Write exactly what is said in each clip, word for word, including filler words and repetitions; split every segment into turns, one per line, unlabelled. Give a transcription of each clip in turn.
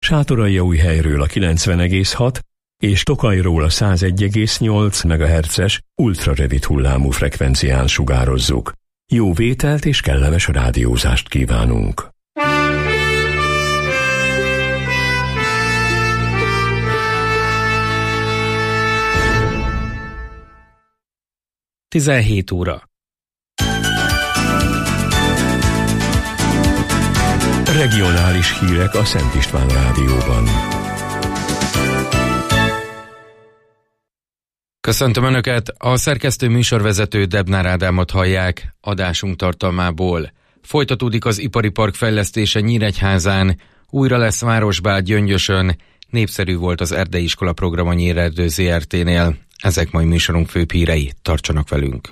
Sátoraljaújhelyről a kilencven egész hat és Tokajról a száz egy egész nyolc megahertzes ultrarövid hullámú frekvencián sugározzuk. Jó vételt és kellemes rádiózást kívánunk!
tizenhét óra.
Regionális hírek a Szent István Rádióban.
Köszöntöm Önöket, a szerkesztő műsorvezető Debnár Ádámot hallják. Adásunk tartalmából. Folytatódik az ipari park fejlesztése Nyíregyházán, újra lesz városbál Gyöngyösön, népszerű volt az Erdei Iskola program a Nyírerdő zé er té-nél. Ezek mai műsorunk főbb hírei, tartsanak velünk!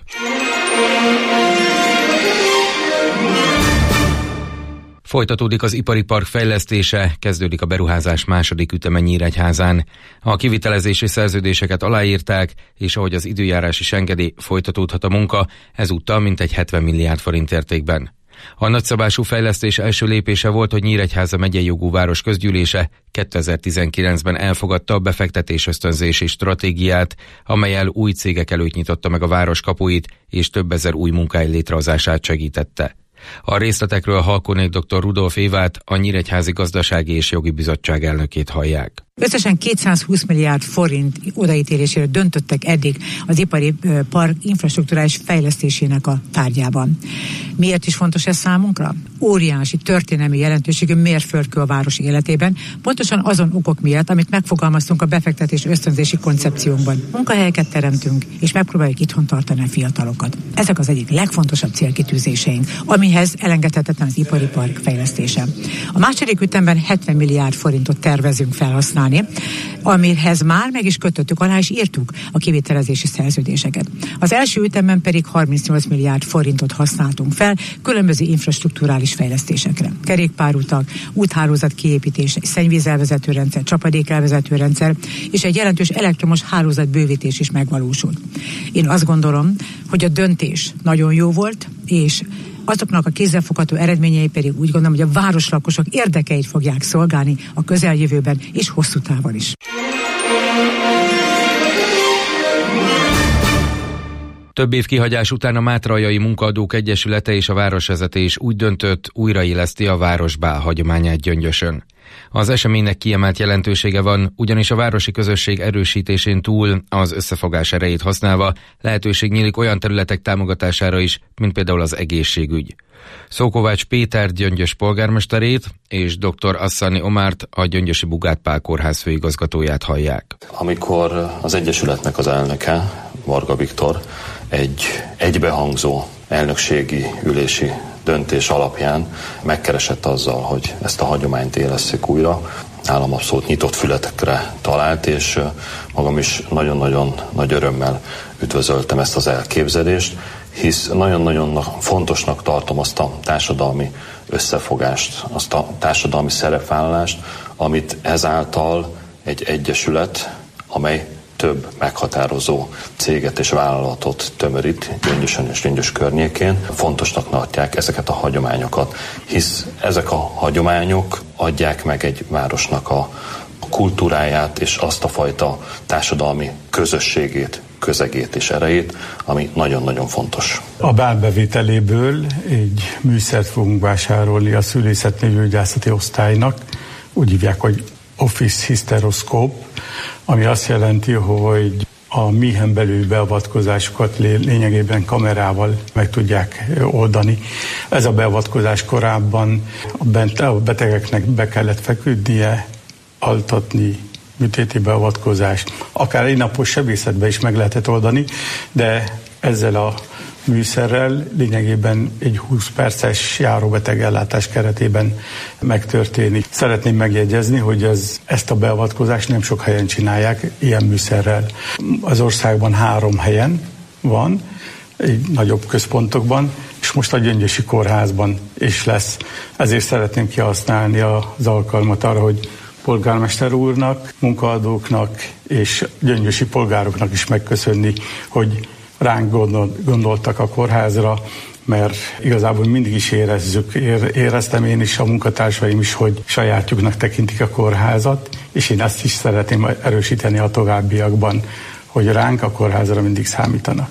Folytatódik az ipari park fejlesztése, kezdődik a beruházás második üteme Nyíregyházán. A kivitelezési szerződéseket aláírták, és ahogy az időjárási engedély, folytatódhat a munka, ezúttal mintegy hetven milliárd forint értékben. A nagyszabású fejlesztés első lépése volt, hogy Nyíregyháza megyei jogú város közgyűlése kétezer-tizenkilencben elfogadta a befektetés ösztönzési stratégiát, amellyel új cégek előtt nyitotta meg a város kapuit, és több ezer új munkahely létrehozását segítette. A részletekről Halkónék dr. Rudolf Évát, a Nyíregyházi Gazdasági és Jogi Bizottság elnökét hallják.
Összesen kétszázhúsz milliárd forint odaítélésére döntöttek eddig az ipari park infrastrukturális fejlesztésének a tárgyában. Miért is fontos ez számunkra? Óriási történelmi jelentőségű mérföldkő a város életében, pontosan azon okok miatt, amit megfogalmaztunk a befektetés ösztönzési koncepciónkban. Munkahelyeket teremtünk, és megpróbáljuk itthon tartani a fiatalokat. Ezek az egyik legfontosabb célkitűzéseink, amihez elengedhetetlen az ipari park fejlesztése. A második ütemben hetven milliárd forintot tervezünk felhasználni, amihez már meg is kötöttük alá, és írtuk a kivitelezési szerződéseket. Az első ütemben pedig harmincnyolc milliárd forintot használtunk fel különböző infrastrukturális fejlesztésekre. Kerékpárutak, úthálózat kiépítése, szennyvízelvezető rendszer, csapadékelvezető rendszer, és egy jelentős elektromos hálózat bővítés is megvalósult. Én azt gondolom, hogy a döntés nagyon jó volt, és azoknak a kézzelfogható eredményei pedig úgy gondolom, hogy a városlakosok érdekeit fogják szolgálni a közeljövőben és hosszú távon is.
Több év kihagyás után a Mátraljai Munkaadók Egyesülete és a városvezetés úgy döntött, újraéleszti a városbál hagyományát Gyöngyösön. Az eseménynek kiemelt jelentősége van, ugyanis a városi közösség erősítésén túl, az összefogás erejét használva lehetőség nyílik olyan területek támogatására is, mint például az egészségügy. Szókovács Péter Gyöngyös polgármesterét és dr. Asszani Omárt, a Gyöngyösi Bugát Pál Kórház főigazgatóját hallják.
Amikor az Egyesületnek az elnöke, Varga Viktor, egy egybehangzó elnökségi ülési döntés alapján megkeresett azzal, hogy ezt a hagyományt élesszük újra, nálam abszolút nyitott fületekre talált, és magam is nagyon-nagyon nagy örömmel üdvözöltem ezt az elképzelést, hisz nagyon-nagyon fontosnak tartom azt a társadalmi összefogást, azt a társadalmi szerepvállalást, amit ezáltal egy egyesület, amely több meghatározó céget és vállalatot tömörít Gyöngyösön és Gyöngyös környékén. Fontosnak tartják ezeket a hagyományokat, hisz ezek a hagyományok adják meg egy városnak a kultúráját és azt a fajta társadalmi közösségét, közegét és erejét, ami nagyon-nagyon fontos.
A bálbevételéből egy műszert fogunk vásárolni a szülészetnövőgyászati osztálynak. Úgy hívják, hogy Office Hysteroscope, ami azt jelenti, hogy a méhen belül beavatkozásokat lényegében kamerával meg tudják oldani. Ez a beavatkozás korábban a betegeknek be kellett feküdnie, altatni, műtéti beavatkozást, akár egy napos sebészetben is meg lehetett oldani, de ezzel a műszerrel lényegében egy húsz perces járóbeteg ellátás keretében megtörténik. Szeretném megjegyezni, hogy ez, ezt a beavatkozást nem sok helyen csinálják ilyen műszerrel. Az országban három helyen van, egy nagyobb központokban, és most a Gyöngyösi Kórházban is lesz. Ezért szeretném kihasználni az alkalmat arra, hogy polgármester úrnak, munkaadóknak és gyöngyösi polgároknak is megköszönni, hogy ránk gondol, gondoltak a kórházra, mert igazából mindig is érezzük, éreztem én is, a munkatársaim is, hogy sajátjuknak tekintik a kórházat, és én ezt is szeretném erősíteni a továbbiakban, hogy ránk a kórházra mindig számítanak.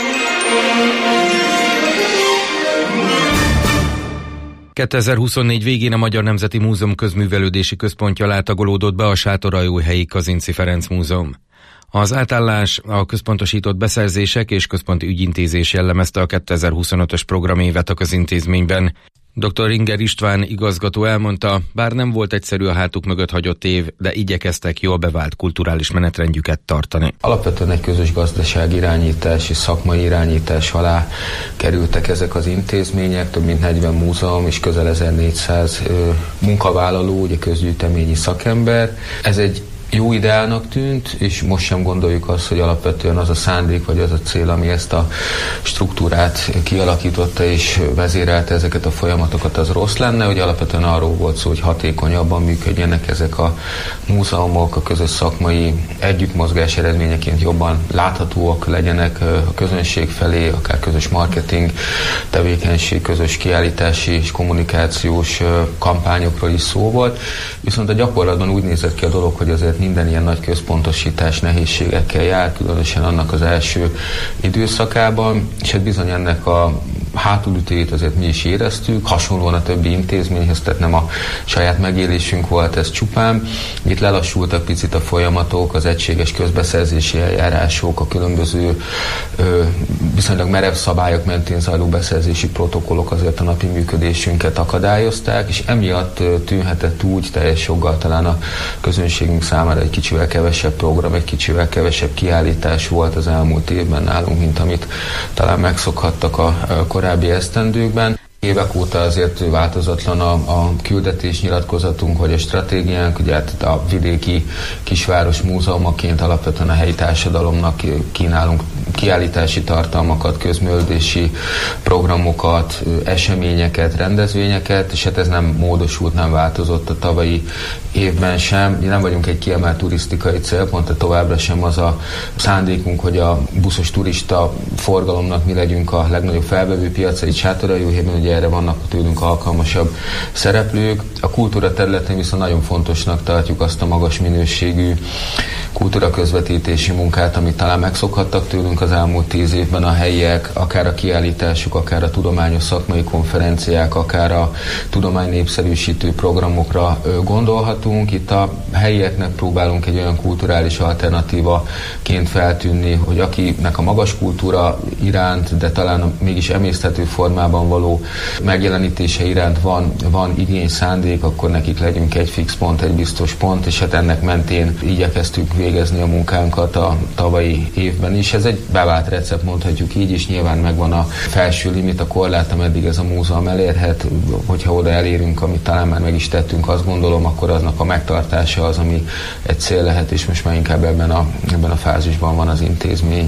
kétezer-huszonnégy végén a Magyar Nemzeti Múzeum közművelődési központja látagolódott be a Sátoraljóhelyi Kazinczy Ferenc Múzeum. Az átállás, a központosított beszerzések és központi ügyintézés jellemezte a kétezer-huszonötös programévet a közintézményben. doktor Ringer István igazgató elmondta, bár nem volt egyszerű a hátuk mögött hagyott év, de igyekeztek jól bevált kulturális menetrendjüket tartani.
Alapvetően egy közös gazdasági irányítás és szakmai irányítás alá kerültek ezek az intézmények, több mint negyven múzeum és közel ezernégyszáz ö, munkavállaló, ugye közgyűjteményi szakember. Ez egy jó ideálnak tűnt, és most sem gondoljuk azt, hogy alapvetően az a szándék, vagy az a cél, ami ezt a struktúrát kialakította és vezérelte ezeket a folyamatokat, az rossz lenne, hogy alapvetően arról volt szó, hogy hatékonyabban működjenek ezek a múzeumok, a közös szakmai együttmozgás eredményeként jobban láthatóak legyenek a közönség felé, akár közös marketing tevékenység, közös kiállítási és kommunikációs kampányokról is szó volt. Viszont a gyakorlatban úgy nézett ki a dolog, hogy azért minden ilyen nagy központosítás nehézségekkel jár, különösen annak az első időszakában, és hát bizony ennek a hátulütőjét azért mi is éreztük, hasonlóan a többi intézményhez, tehát nem a saját megélésünk volt ez csupán. Itt lelassultak picit a folyamatok, az egységes közbeszerzési eljárások, a különböző ö, viszonylag merev szabályok mentén zajló beszerzési protokollok azért a napi működésünket akadályozták, és emiatt ö, tűnhetett úgy teljes joggal talán a közönségünk számára egy kicsivel kevesebb program, egy kicsivel kevesebb kiállítás volt az elmúlt évben nálunk, mint amit talán megszokhattak a, a korábbi esztendőkben. Évek óta azért változatlan a, a küldetés nyilatkozatunk, vagy a stratégiánk, ugye hát a vidéki kisváros múzeumaként alapvetően a helyi társadalomnak kínálunk kiállítási tartalmakat, közművelődési programokat, eseményeket, rendezvényeket, és hát ez nem módosult, nem változott a tavalyi évben sem. Mi nem vagyunk egy kiemelt turisztikai célpont, de továbbra sem az a szándékunk, hogy a buszos turista forgalomnak mi legyünk a legnagyobb felvevő piaca, itt Sátoraljóhéjban, ugye erre vannak tőlünk alkalmasabb szereplők. A kultúra területén viszont nagyon fontosnak tartjuk azt a magas minőségű kultúra közvetítési munkát, amit talán megszokhattak tőlünk az elmúlt tíz évben a helyiek, akár a kiállításuk, akár a tudományos szakmai konferenciák, akár a tudomány népszerűsítő programokra gondolhatunk. Itt a helyieknek próbálunk egy olyan kulturális alternatívaként feltűnni, hogy akinek a magas kultúra iránt, de talán mégis emészthető formában való megjelenítése iránt van, van igény, szándék, akkor nekik legyünk egy fix pont, egy biztos pont, és hát ennek mentén igyekeztünk végezni a munkánkat a tavalyi évben is. Ez egy bevált recept, mondhatjuk így is, nyilván megvan a felső limit, a korlát, ameddig ez a múzeum elérhet, hogyha oda elérünk, amit talán már meg is tettünk, azt gondolom, akkor aznak a megtartása az, ami egy cél lehet, és most már inkább ebben a, ebben a fázisban van az intézmény.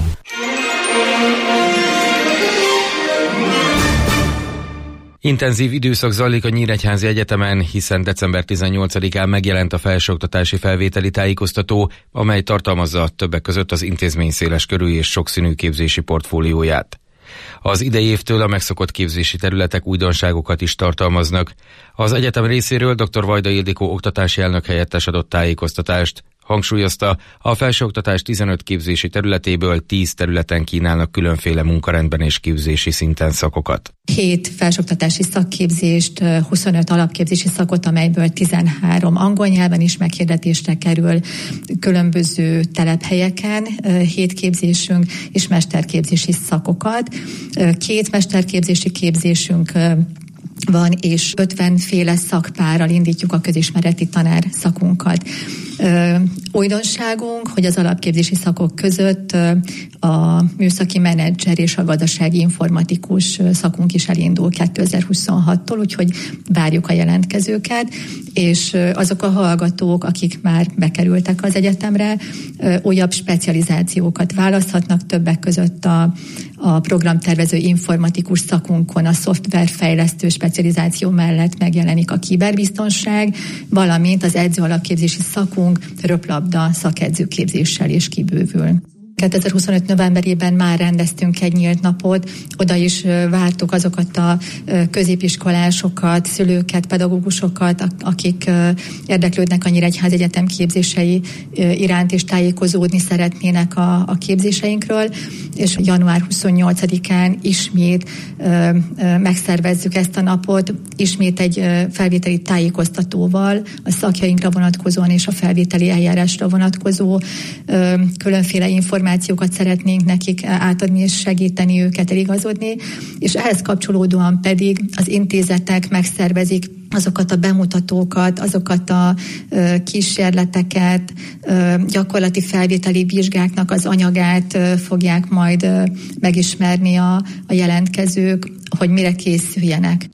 Intenzív időszak zajlik a Nyíregyházi Egyetemen, hiszen december tizennyolcadikán megjelent a felsőoktatási felvételi tájékoztató, amely tartalmazza többek között az intézmény széles körű és sokszínű képzési portfólióját. Az idei évtől a megszokott képzési területek újdonságokat is tartalmaznak. Az egyetem részéről dr. Vajda Ildikó oktatási elnök helyettes adott tájékoztatást. Hangsúlyozta, a felsőoktatás tizenöt képzési területéből tíz területen kínálnak különféle munkarendben és képzési szinten szakokat.
Hét felsőoktatási szakképzést, huszonöt alapképzési szakot, amelyből tizenhárom angol nyelven is meghirdetésre kerül különböző telephelyeken, hét képzésünk és mesterképzési szakokat. Két mesterképzési képzésünk van, és ötvenféle szakpárral indítjuk a közismereti tanár szakunkat. Ö, újdonságunk, hogy az alapképzési szakok között ö, a műszaki menedzser és a gazdasági informatikus szakunk is elindul kétezer-huszonhattól, úgyhogy várjuk a jelentkezőket, és ö, azok a hallgatók, akik már bekerültek az egyetemre, ö, újabb specializációkat választhatnak, többek között a, a programtervező informatikus szakunkon a szoftverfejlesztő specializáció mellett megjelenik a kiberbiztonság, valamint az edző alapképzési szakunk röplabda szakedzőképzéssel is kibővül. kétezer-huszonöt novemberében már rendeztünk egy nyílt napot, oda is vártuk azokat a középiskolásokat, szülőket, pedagógusokat, akik érdeklődnek a Nyíregyháza Egyetem képzései iránt és tájékozódni szeretnének a, a képzéseinkről, és január huszonnyolcadikán ismét megszervezzük ezt a napot, ismét egy felvételi tájékoztatóval, a szakjainkra vonatkozóan és a felvételi eljárásra vonatkozó különféle információkat szeretnénk nekik átadni és segíteni őket eligazodni, és ehhez kapcsolódóan pedig az intézetek megszervezik azokat a bemutatókat, azokat a ö, kísérleteket, ö, gyakorlati felvételi vizsgáknak az anyagát ö, fogják majd ö, megismerni a, a jelentkezők, hogy mire készüljenek.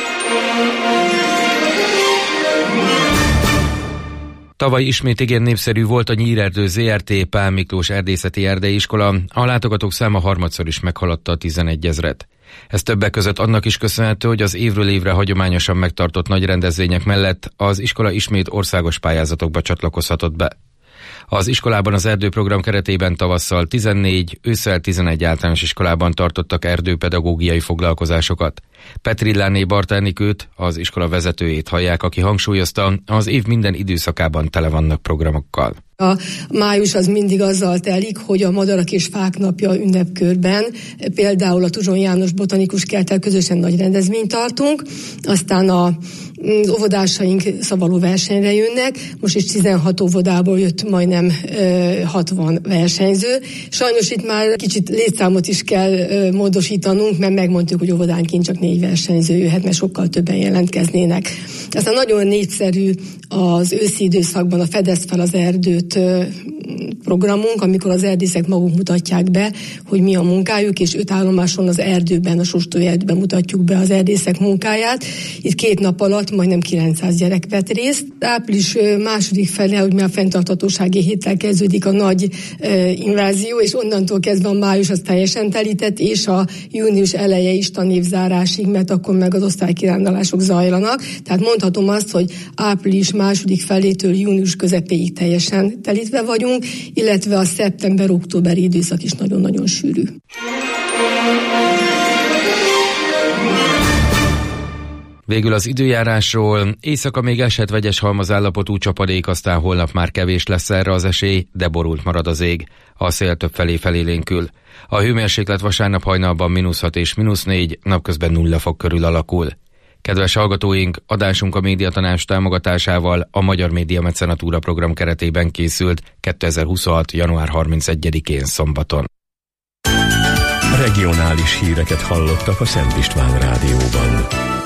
Tavaly ismét igen népszerű volt a Nyírerdő zé er té Pál Miklós Erdészeti Erdeiskola, a látogatók száma harmadszor is meghaladta a tizenegyezret. Ez többek között annak is köszönhető, hogy az évről évre hagyományosan megtartott nagy rendezvények mellett az iskola ismét országos pályázatokba csatlakozhatott be. Az iskolában az erdőprogram keretében tavasszal tizennégy, ősszel tizenegy általános iskolában tartottak erdőpedagógiai foglalkozásokat. Petrilláné Bartánikőt, az iskola vezetőjét hallják, aki hangsúlyozta, az év minden időszakában tele vannak programokkal.
A május az mindig azzal telik, hogy a Madarak és Fák napja ünnepkörben például a Tuzson János Botanikus Kerttel közösen nagy rendezvényt tartunk, aztán a az óvodásaink szavaló versenyre jönnek, most is tizenhat óvodából jött majdnem hatvan versenyző. Sajnos itt már kicsit létszámot is kell módosítanunk, mert megmondtuk, hogy óvodánként csak négy versenyző jöhet, mert sokkal többen jelentkeznének. Aztán nagyon népszerű az őszi időszakban a Fedezd fel az erdőt programunk, amikor az erdészek maguk mutatják be, hogy mi a munkájuk, és öt állomáson az erdőben, a Sóstói erdőben mutatjuk be az erdészek munkáját. Itt két nap alatt majdnem kilencszáz gyerek vett részt. Április második fele, hogy már a fenntarthatósági héttel kezdődik a nagy e, invázió, és onnantól kezdve a május az teljesen telített, és a június eleje is tanévzárásig, mert akkor meg az osztálykirándulások zajlanak. Tehát mondhatom azt, hogy április második felétől június közepéig teljesen telítve vagyunk, illetve a szeptember-októberi időszak is nagyon-nagyon sűrű.
Végül az időjárásról. Éjszaka még eshet vegyes halmazállapotú csapadék, aztán holnap már kevés lesz erre az esély, de borult marad az ég. A szél többfelé felélénkül. A hőmérséklet vasárnap hajnalban mínusz hat és mínusz négy, napközben nulla fok körül alakul. Kedves hallgatóink, adásunk a Médiatanács támogatásával a Magyar Média Mecenatúra program keretében készült kétezer-huszonhat. január harmincegyedikén szombaton.
Regionális híreket hallottak a Szent István rádióban.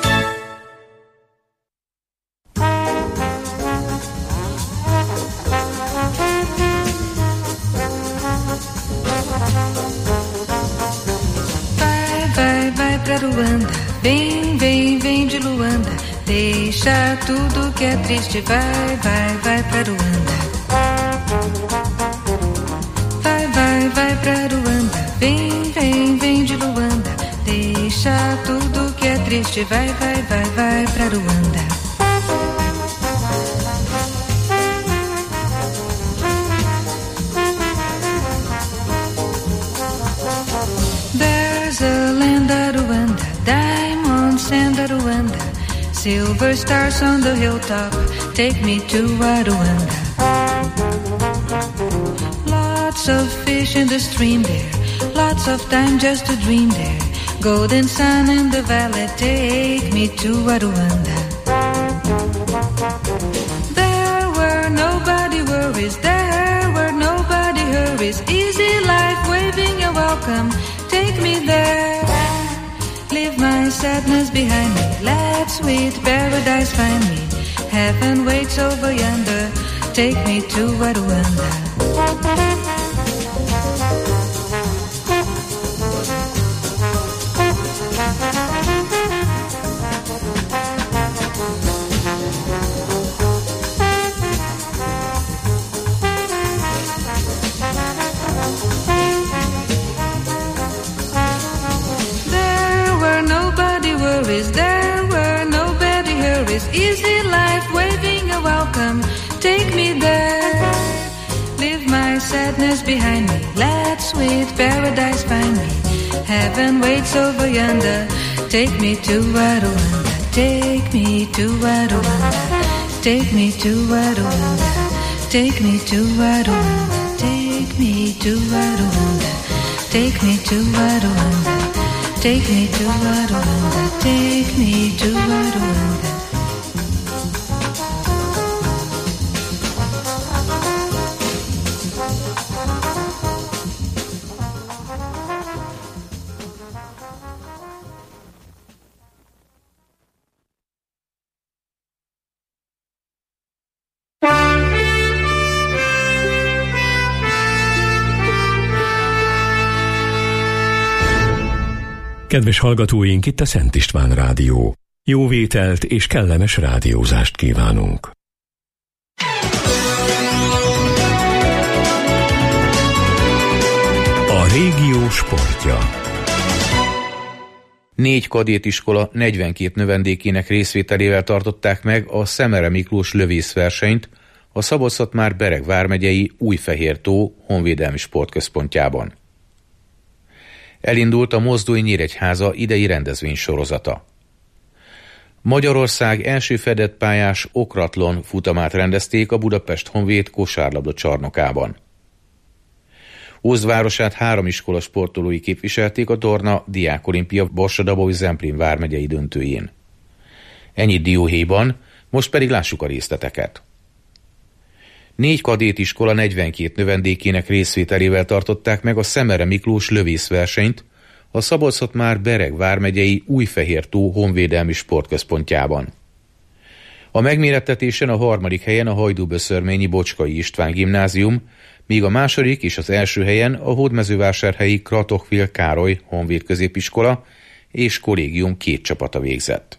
Vai, vai, vai pra Ruanda, vem, vem, vem de Luanda, deixa tudo que é triste, vai, vai, vai pra Ruanda. Vai, vai, vai pra Ruanda, vem, vem, vem de Luanda, deixa tudo que é triste, vai, vai, vai, vai pra Ruanda. There's a land of Rwanda, diamonds and Rwanda, silver stars on the hilltop, take me to Rwanda. Lots of fish in the stream there, lots of time just to dream there, golden sun in the valley, take me to Rwanda. There were nobody worries, there were nobody hurries, easy life waving a welcome, take me there. Leave my sadness behind me, let sweet paradise find me, heaven waits over yonder, take me to Rwanda. There were nobody hurries, easy life waving a welcome, take me there. Leave my sadness behind me, let sweet paradise find me. Heaven waits over yonder. Take me to Rwanda. Take me to Rwanda. Take me to Rwanda. Take me to Rwanda. Take me to Rwanda. Take me to Rwanda. Take me to Rwanda. Take me to Rwanda.
Kedves hallgatóink, itt a Szent István Rádió. Jó vételt és kellemes rádiózást kívánunk. A régió sportja.
Négy kadétiskola negyvenkét növendékének részvételével tartották meg a Szemere Miklós lövészversenyt a Szabolcs-Szatmár-Bereg vármegyei Újfehértó honvédelmi sportközpontjában. Elindult a Mozdony Nyíregyháza idei rendezvénysorozata. Magyarország első fedett pályás okratlon futamát rendezték a Budapest Honvéd kosárlabda csarnokában. Ózd városát három iskola sportolói képviselték a torna Diákolimpia Borsod-Abaúj-Zemplén vármegyei döntőjén. Ennyit dióhéjban, most pedig lássuk a részleteket. Négy kadétiskola negyvenkét növendékének részvételével tartották meg a Szemere Miklós lövészversenyt a Szabolcs-Szatmár-Bereg vármegyei Újfehértó honvédelmi sportközpontjában. A megmérettetésen a harmadik helyen a Hajdúböszörményi Bocskai István gimnázium, míg a második és az első helyen a hódmezővásárhelyi Kratochvil Károly honvéd középiskola és kollégium két csapata végzett.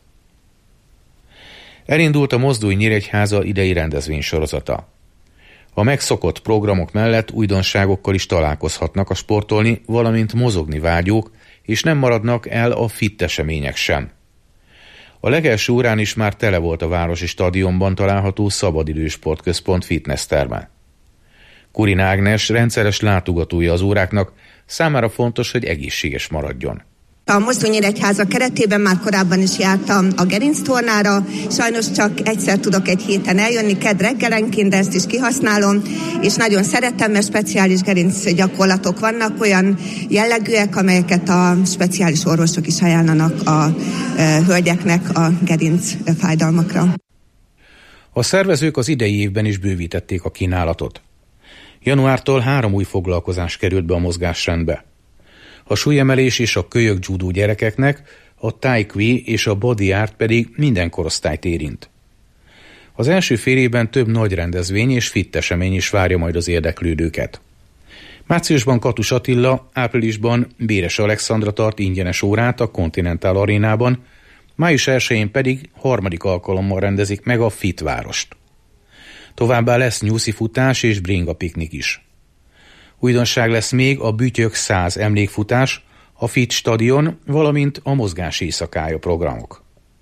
Elindult a Mozdony Nyíregyháza idei rendezvénysorozata. A megszokott programok mellett újdonságokkal is találkozhatnak a sportolni, valamint mozogni vágyók, és nem maradnak el a fit események sem. A legelső órán is már tele volt a városi stadionban található szabadidős sportközpont fitness terme. Kurin Ágnes rendszeres látogatója az óráknak, számára fontos, hogy egészséges maradjon.
A Mozdony Nyíregyháza keretében már korábban is jártam a gerinctornára, sajnos csak egyszer tudok egy héten eljönni, kedd reggelenként, de ezt is kihasználom, és nagyon szeretem, mert speciális gerinc gyakorlatok vannak, olyan jellegűek, amelyeket a speciális orvosok is ajánlanak a e, hölgyeknek a gerinc fájdalmakra.
A szervezők az idei évben is bővítették a kínálatot. Januártól három új foglalkozás került be a mozgásrendbe. A súlyemelés és a kölyök judó gyerekeknek, a tai chi és a body art pedig minden korosztályt érint. Az első fél évben több nagy rendezvény és fit esemény is várja majd az érdeklődőket. Márciusban Katus Attila, áprilisban Béres Alexandra tart ingyenes órát a Continental Arénában, május elsején pedig harmadik alkalommal rendezik meg a Fit várost. Továbbá lesz nyuszi futás és bringa piknik is. Újdonság lesz még a Bütyök száz emlékfutás, a Fit stadion, valamint a mozgás éjszakája programok.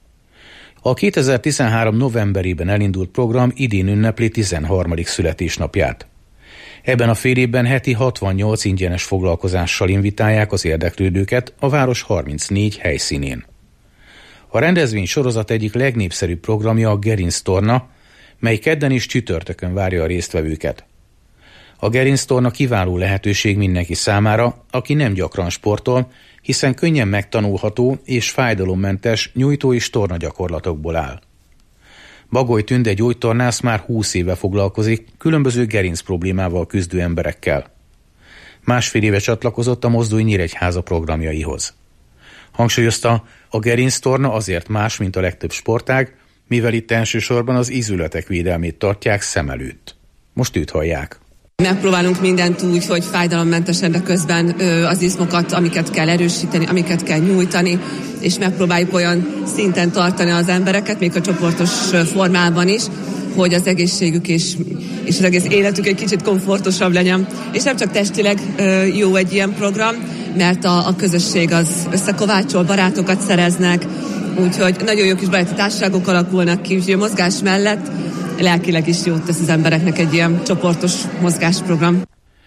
A kétezer-tizenhárom novemberében elindult program idén ünnepli tizenharmadik születésnapját. Ebben a fél évben heti hatvannyolc ingyenes foglalkozással invitálják az érdeklődőket a város harmincnégy helyszínén. A rendezvény sorozat egyik legnépszerűbb programja a gerinctorna, mely kedden és csütörtökön várja a résztvevőket. A gerinctorna kiváló lehetőség mindenki számára, aki nem gyakran sportol, hiszen könnyen megtanulható és fájdalommentes nyújtó és tornagyakorlatokból áll. Bagoly Tünde gyógytornász már húsz éve foglalkozik különböző gerinc problémával küzdő emberekkel. Másfél éve csatlakozott a Mozdony Nyíregyháza programjaihoz. Hangsúlyozta, a gerinctorna azért más, mint a legtöbb sportág, mivel itt elsősorban az ízületek védelmét tartják szem előtt. Most őt hallják.
Megpróbálunk mindent úgy, hogy fájdalommentesen, de közben ö, az izmokat, amiket kell erősíteni, amiket kell nyújtani, és megpróbáljuk olyan szinten tartani az embereket, még a csoportos formában is, hogy az egészségük és, és az egész életük egy kicsit komfortosabb legyen. És nem csak testileg ö, jó egy ilyen program, mert a, a közösség az összekovácsol, barátokat szereznek, úgyhogy nagyon jó kis baráti társaságok alakulnak ki, úgyhogy a mozgás mellett lelkileg is jót tesz az embereknek egy ilyen csoportos mozgásprogram.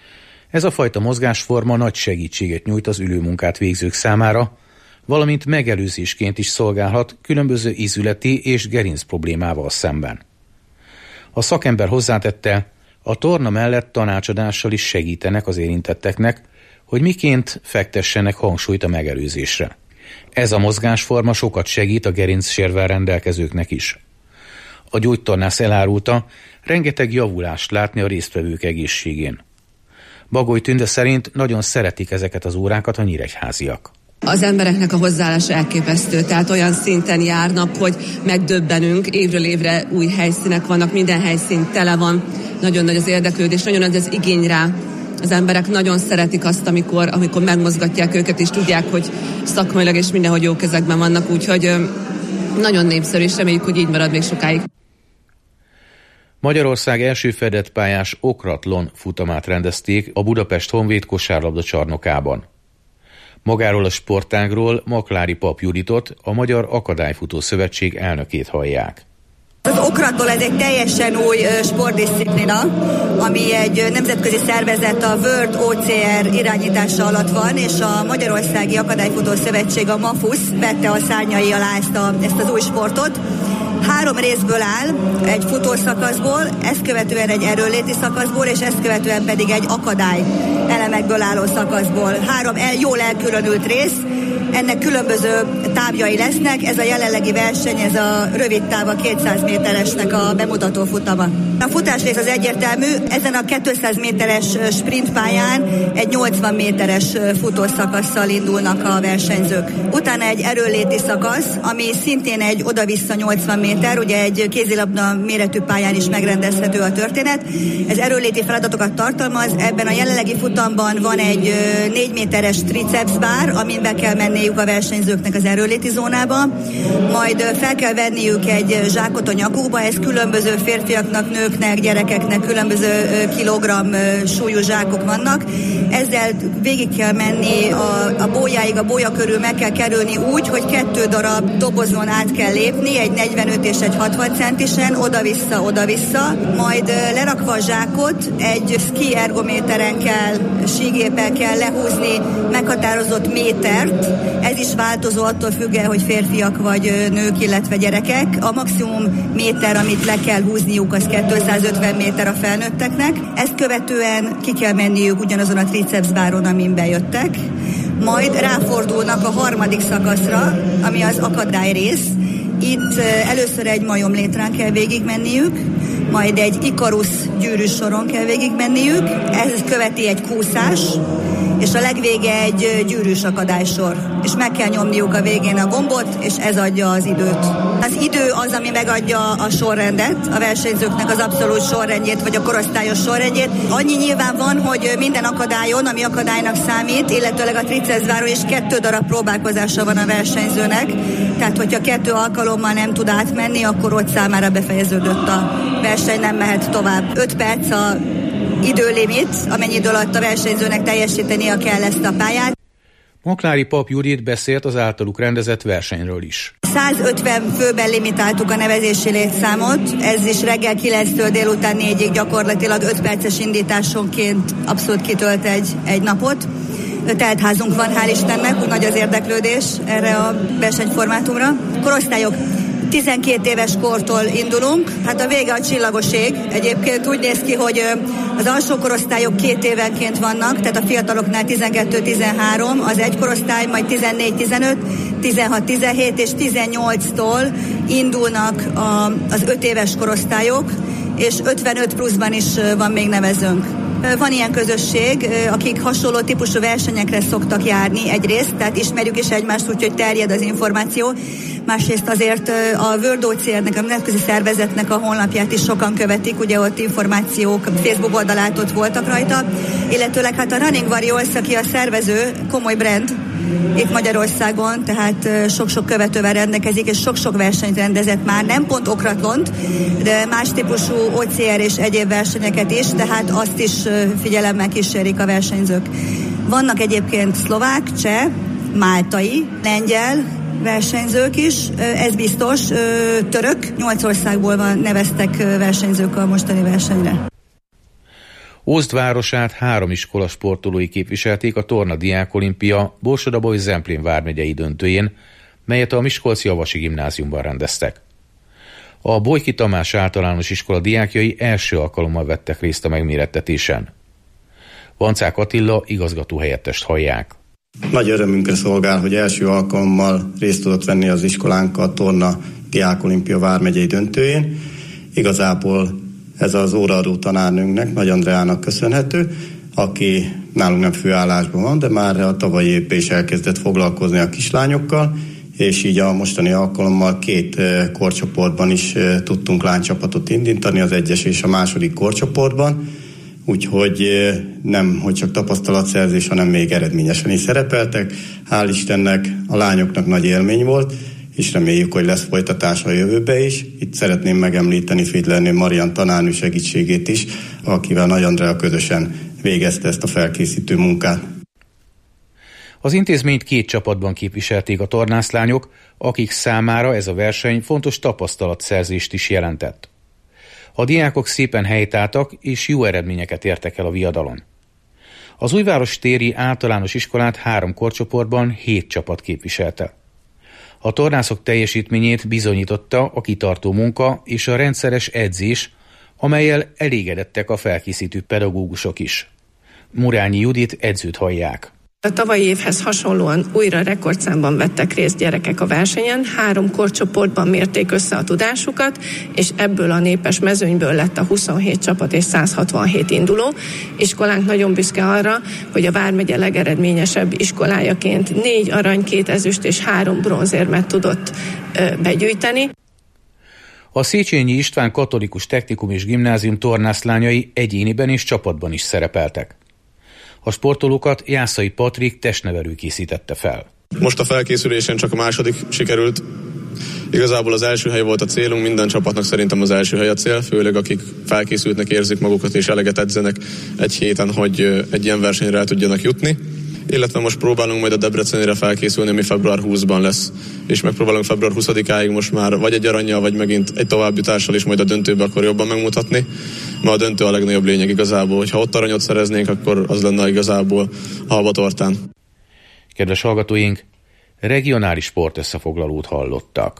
Ez a fajta mozgásforma nagy segítséget nyújt az ülőmunkát végzők számára, valamint megelőzésként is szolgálhat különböző ízületi és gerinc problémával szemben. A szakember hozzátette, a torna mellett tanácsadással is segítenek az érintetteknek, hogy miként fektessenek hangsúlyt a megelőzésre. Ez a mozgásforma sokat segít a gerincsérvel rendelkezőknek is. A gyógytornász elárulta, rengeteg javulást látni a résztvevők egészségén. Bagoly Tünde szerint nagyon szeretik ezeket az órákat a nyíregyháziak.
Az embereknek a hozzáállása elképesztő, tehát olyan szinten járnak, hogy megdöbbenünk, évről évre új helyszínek vannak, minden helyszín tele van, nagyon nagy az érdeklődés, nagyon nagy az igény rá. Az emberek nagyon szeretik azt, amikor, amikor megmozgatják őket, és tudják, hogy szakmailag és mindenhogy jó kezekben vannak, úgyhogy nagyon népszerű, és reméljük, hogy így marad még sokáig.
Magyarország első fedett pályás okratlon futamát rendezték a Budapest Honvéd kosárlabda csarnokában. Magáról a sportágról Maklári Pap Juditot, a Magyar Akadályfutó Szövetség elnökét hallják.
Az okratlon ez egy teljesen új sportdisziplina, ami egy nemzetközi szervezet, a World o cé er irányítása alatt van, és a Magyarországi Akadályfutó Szövetség, a MAFUSZ vette a szárnyai alá ezt, a, ezt az új sportot. Három részből áll, egy futószakaszból, ezt követően egy erőnléti szakaszból, és ezt követően pedig egy akadály elemekből álló szakaszból. Három el, jól elkülönült rész, ennek különböző távjai lesznek, ez a jelenlegi verseny, ez a rövid táv, a kétszáz méteresnek a bemutató futama. A futásrész az egyértelmű, ezen a kétszáz méteres sprintpályán egy nyolcvan méteres futószakasszal indulnak a versenyzők. Utána egy erőnléti szakasz, ami szintén egy oda-vissza nyolcvan méter, ugye egy kézilabda méretű pályán is megrendezhető a történet. Ez erőnléti feladatokat tartalmaz, ebben a jelenlegi futamban van egy négy méteres tricepsbár, amin be kell menniük a versenyzőknek az erőnléti zónába, majd fel kell venniük egy zsákot a nyakukba, ez különböző férfiaknak, nőknek, gyerekeknek különböző kilogramm súlyú zsákok vannak. Ezzel végig kell menni a, a bójáig, a bója körül meg kell kerülni úgy, hogy kettő darab dobozon át kell lépni, egy negyvenöt és egy hatvan centisen, oda-vissza, oda-vissza, majd lerakva a zsákot egy ski ergométeren kell, sígépen kell lehúzni meghatározott métert. Ez is változó, attól függően, hogy férfiak vagy nők, illetve gyerekek. A maximum méter, amit le kell húzniuk, az kétszázötven méter a felnőtteknek. Ezt követően ki kell menniük ugyanazon a tricepsbáron, amin bejöttek. Majd ráfordulnak a harmadik szakaszra, ami az akadály rész. Itt először egy majomlétrán kell végigmenniük, majd egy Ikarusz gyűrűs soron kell végigmenniük, ez követi egy kúszás, és a legvége egy gyűrűs akadálysor. És meg kell nyomniuk a végén a gombot, és ez adja az időt. Az idő az, ami megadja a sorrendet, a versenyzőknek az abszolút sorrendjét, vagy a korosztályos sorrendjét. Annyi nyilván van, hogy minden akadályon, ami akadálynak számít, illetőleg a tricepsbáron is kettő darab próbálkozása van a versenyzőnek. Tehát, hogyha kettő alkalommal nem tud átmenni, akkor ott számára befejeződött a verseny, nem mehet tovább. öt perc a időlimit, amennyi idő alatt a versenyzőnek teljesítenie kell ezt a pályát.
Maklári Pap Judit beszélt az általuk rendezett versenyről is.
százötven főben limitáltuk a nevezési létszámot, ez is reggel kilenctől délután négyig gyakorlatilag öt perces indításonként abszolút kitölt egy, egy napot. Teltházunk van, hál' Istennek, úgy nagy az érdeklődés erre a versenyformátumra. Korosztályok. tizenkét éves kortól indulunk, hát a vége a csillagoség. Egyébként úgy néz ki, hogy az alsó korosztályok két évenként vannak, tehát a fiataloknál tizenkettő tizenhárom, az egy korosztály, majd tizennégy tizenöt, tizenhat tizenhét és tizennyolctól indulnak a, az öt éves korosztályok, és ötvenöt pluszban is van még nevezőnk. Van ilyen közösség, akik hasonló típusú versenyekre szoktak járni egyrészt, tehát ismerjük is egymást, úgyhogy terjed az információ. Másrészt azért a World o cé er-nek, a nemzetközi szervezetnek a honlapját is sokan követik, ugye ott információk, Facebook oldalát ott voltak rajta, illetőleg hát a Running Warriors, aki a szervező, komoly brand itt Magyarországon, tehát sok-sok követővel rendelkezik, és sok-sok versenyt rendezett már, nem pont okratlont, de más típusú o cé er és egyéb versenyeket is, tehát azt is figyelemmel kísérik a versenyzők. Vannak egyébként szlovák, cseh, máltai, lengyel versenyzők is, ez biztos, török, nyolc országból van, neveztek versenyzők a mostani versenyre.
Ózd városát három iskola sportolói képviselték a Torna Diák Olimpia Borsod-Abaúj-Zemplén vármegyei döntőjén, melyet a Miskolci Avasi Gimnáziumban rendeztek. A Bolyki Tamás általános iskola diákjai első alkalommal vettek részt a megmérettetésen. Vancák Attila igazgatóhelyettest hallják.
Nagy örömünkre szolgál, hogy első alkalommal részt tudott venni az iskolánk a Torna Diák Olimpia vármegyei döntőjén. Igazából ez az óraadó tanárnőnknek, Nagy Andreának köszönhető, aki nálunk nem főállásban van, de már a tavalyi évben is elkezdett foglalkozni a kislányokkal, és így a mostani alkalommal két korcsoportban is tudtunk lánycsapatot indítani, az egyes és a második korcsoportban, úgyhogy nem, hogy csak tapasztalatszerzés, hanem még eredményesen is szerepeltek. Hál' Istennek a lányoknak nagy élmény volt, és reméljük, hogy lesz folytatása a jövőbe is. Itt szeretném megemlíteni Fidlernő Marian tanárnő segítségét is, akivel Nagy Andrea közösen végezte ezt a felkészítő munkát.
Az intézményt két csapatban képviselték a tornászlányok, akik számára ez a verseny fontos tapasztalatszerzést is jelentett. A diákok szépen helytáltak és jó eredményeket értek el a viadalon. Az Újváros téri általános iskolát három korcsoportban hét csapat képviselte. A tornászok teljesítményét bizonyította a kitartó munka és a rendszeres edzés, amellyel elégedettek a felkészítő pedagógusok is. Murányi Judit edzőt hallják.
A tavalyi évhez hasonlóan újra rekordszámban vettek részt gyerekek a versenyen, három korcsoportban mérték össze a tudásukat, és ebből a népes mezőnyből lett a huszonhét csapat és száz hatvanhét induló. Iskolánk nagyon büszke arra, hogy a vármegye legeredményesebb iskolájaként négy arany, két ezüst és három bronzérmet tudott ö, begyűjteni.
A Széchenyi István Katolikus Technikum és Gimnázium tornászlányai egyéniben és csapatban is szerepeltek. A sportolókat Jászai Patrik testnevelő készítette fel.
Most a felkészülésen csak a második sikerült. Igazából az első hely volt a célunk, minden csapatnak szerintem az első hely a cél, főleg akik felkészültnek érzik magukat és eleget edzenek egy héten, hogy egy ilyen versenyre el tudjanak jutni. Illetve most próbálunk majd a Debrecenire felkészülni, ami február huszadikán lesz, és megpróbálunk február huszadikáig most már vagy egy arannyal, vagy megint egy továbbjutással is majd a döntőbe akkor jobban megmutatni. Ma a döntő a legnagyobb lényeg igazából, hogyha ott aranyot szereznénk, akkor az lenne igazából halva tortán.
Kedves hallgatóink, regionális sportösszefoglalót hallottak.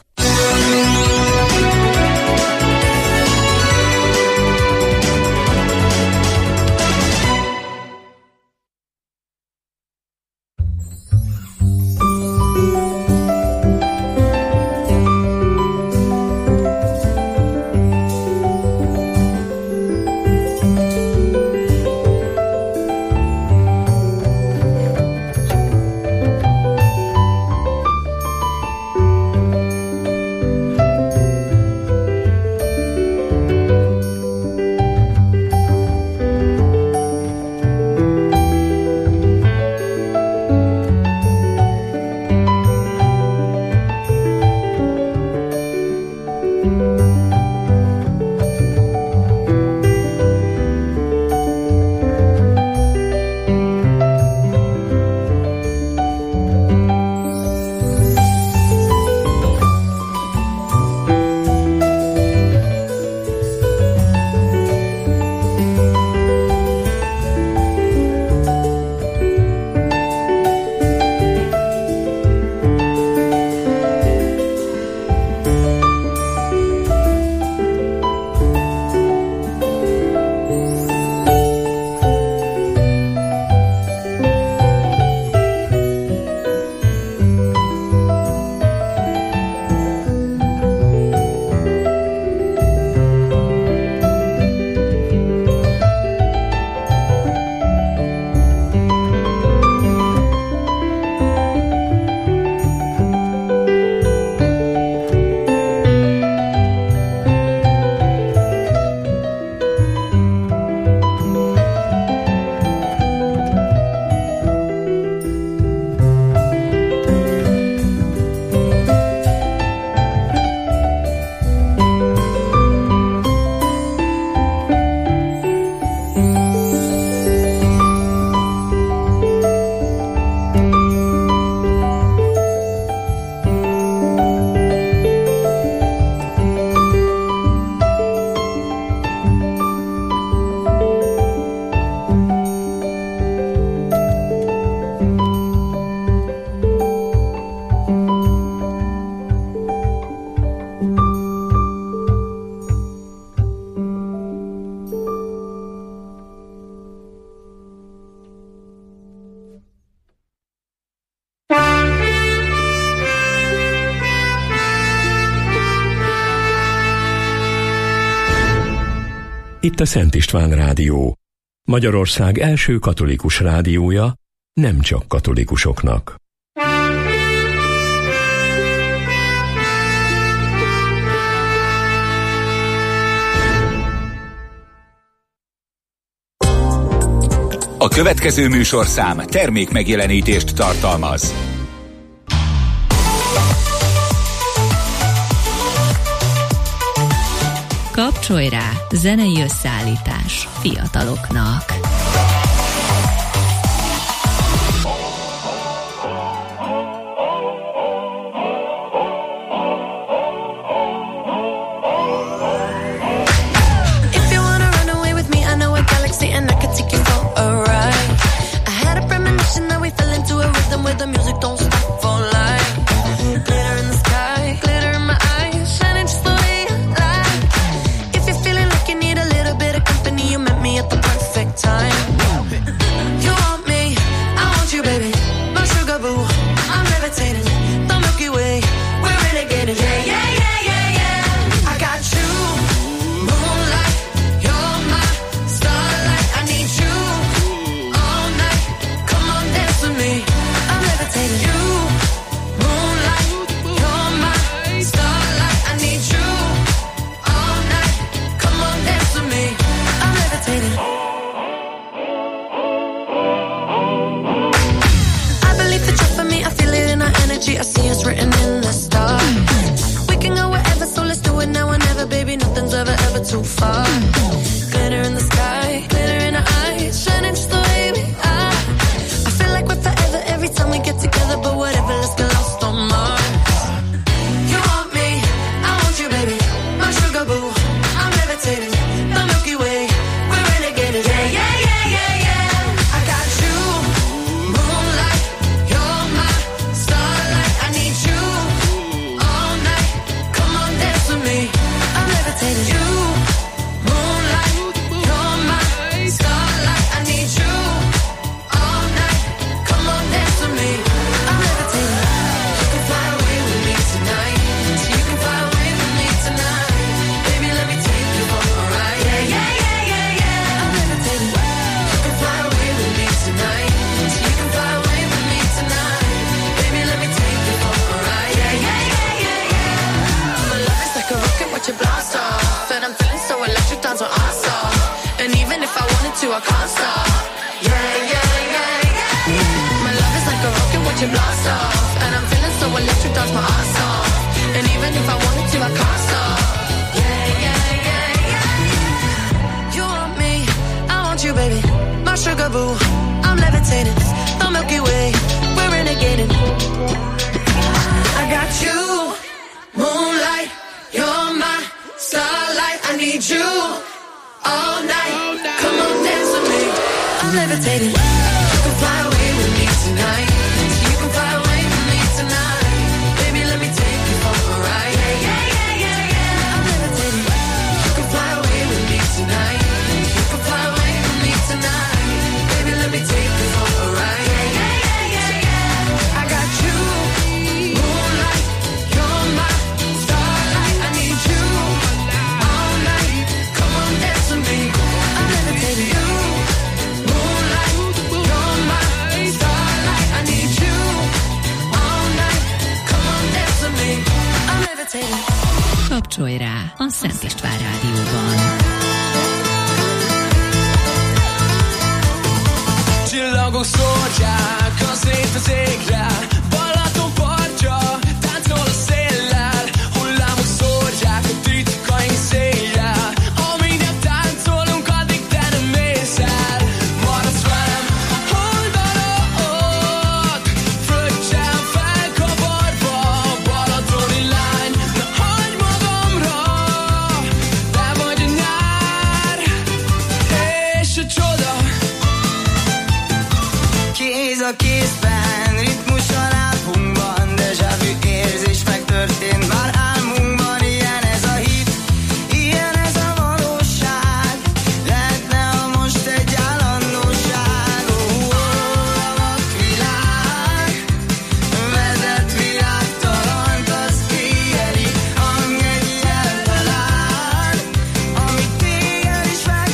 Itt a Szent István Rádió, Magyarország első katolikus rádiója, nem csak katolikusoknak.
A következő műsorszám termékmegjelenítést tartalmaz.
Kapcsolj rá, zenei összeállítás fiataloknak.
The music don't stop for life. Glitter in the sky, glitter in my eyes, shining just the way I like. If you're feeling like you need a little bit of company, you met me at the perfect time. You want me, I want you, baby. My sugar boo, I'm levitating. The Milky Way, we're renegading. Yeah, yeah, yeah, yeah, yeah. I got you, moonlight. You're my starlight. I need you all night. Come on, dance with me. You, moonlight, you're my starlight. I need you all night. Come on, dance with me. I'm levitating. I believe that you're for me. I feel it in our energy. I see us written in the stars. We can go wherever, so let's do it now or never, baby. Nothing's ever, ever too far. Glitter in the sky, glitter in our eyes, shining just the way we are. I feel like we're forever every time we get together, but whatever, let's get lost on Mars. You want me, I want you, baby. My sugar boo, I'm levitating. The Milky Way, we're renegading. Yeah, yeah, yeah, yeah, yeah. I got you, moonlight. You're my starlight. I need you all night. Come on, dance with me. I'm levitating. You, moonlight. You're my starlight. I need you all night. Come on, dance with me. I'm levitating. You can fly away with me tonight. So you can fly away with me tonight. Baby, let me take you for a ride. Yeah, yeah, yeah, yeah, yeah. I'm levitating. You can fly away with me tonight. So you can fly away with me tonight. Baby, let me take you for a ride. Yeah, yeah, yeah, yeah, yeah. My love is like a rocket, watch it blast off. And I'm feeling so electric, dance my ass off. And even if I wanted to, I can't stop. Yeah, yeah, yeah, yeah. My love is like a rocket, watch it blast off. And I'm feeling so electric, dance my ass off. And even if I wanted to, I can't stop. Yeah, yeah, yeah, yeah. You want me, I want you, baby. My sugar boo, I'm levitating. The Milky Way, we're renegading. I got you, moonlight. You're my starlight. I need you all night. Come on, dance with me. I'm levitating. You can fly away with me tonight. You can fly away with me tonight. Baby, let me take you for a ride. Yeah, yeah, yeah, yeah, yeah. I'm levitating. You can fly away with me tonight. You can fly away with me tonight. Baby, let me take you for a ride. Yeah, yeah, yeah, yeah, yeah. I got you, moonlight. You're my starlight. I need you all night. Come on, dance with me. I'm levitating. You, moonlight. You're my starlight. I need you all night. Come on, dance with me. I'm levitating.
Kapcsolj rá a Szent István Rádióban.
Csillagok szórják a szét az égre. Balaton partja, táncol a széllel. Hullámok szórják a titkaink széjjel. Amíg nem táncolunk, addig te nem mész el. Maradsz velem a oldalon, fröccsen felkavarva. Balatoni lány, ne hagyd magamra. Te vagy a nyár és a csoda. Kéz a kézben, ritmus a lábunkban, déjà vu érzés megtörtént már álmunkban. Ilyen ez a hit, ilyen ez a valóság. Lehetne a most egy állandóság. Ó, a vakvilág vezet virágtalant az éjjeli hang egy jel talán, ami téged is meg